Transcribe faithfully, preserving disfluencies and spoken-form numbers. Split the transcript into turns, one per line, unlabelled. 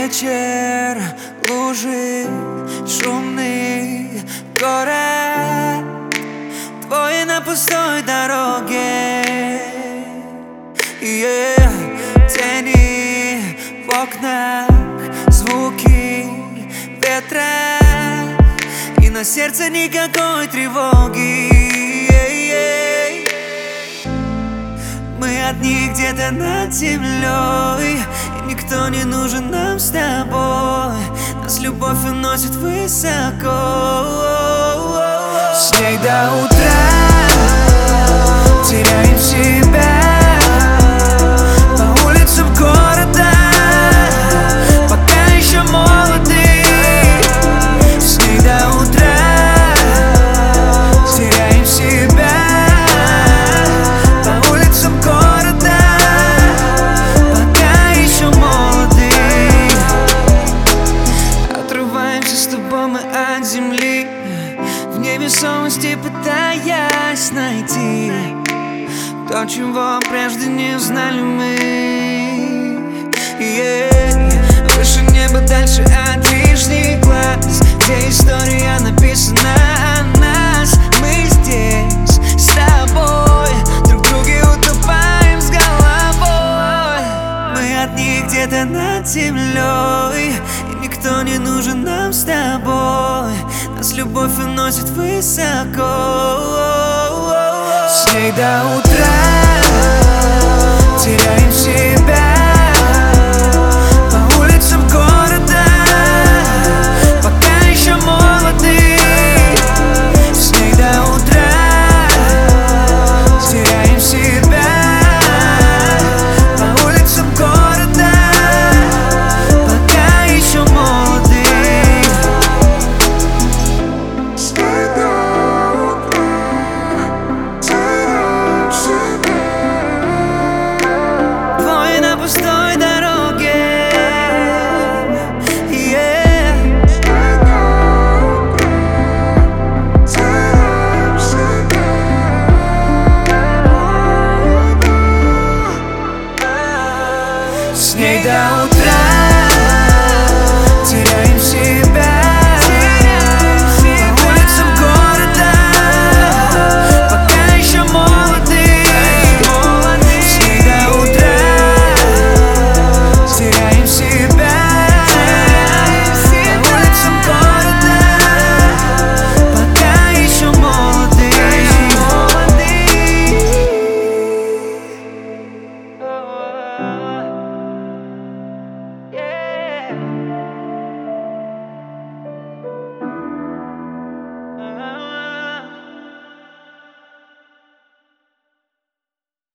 вечер, лужи, шумный город, твой на пустой дороге, yeah. Тени в окнах, звуки ветра, и на сердце никакой тревоги, yeah, yeah. Мы одни где-то над землей, и никто не нужен нам с тобой. Нас любовь уносит высоко, с ней до утра теряем себя по улицам города, пока еще молоды. С ней до утра теряем себя по улицам города, пока еще молоды. Отрываемся с тобой мы от земли, в невесомости пытаясь найти то, чего прежде не знали мы, yeah. Выше неба, дальше от лишних глаз, где история написана о нас. Мы здесь с тобой, друг в друге утопаем с головой. Мы одни где-то над землей, и никто не нужен нам с тобой. Нас любовь уносит высоко, с ней до утра теряем себя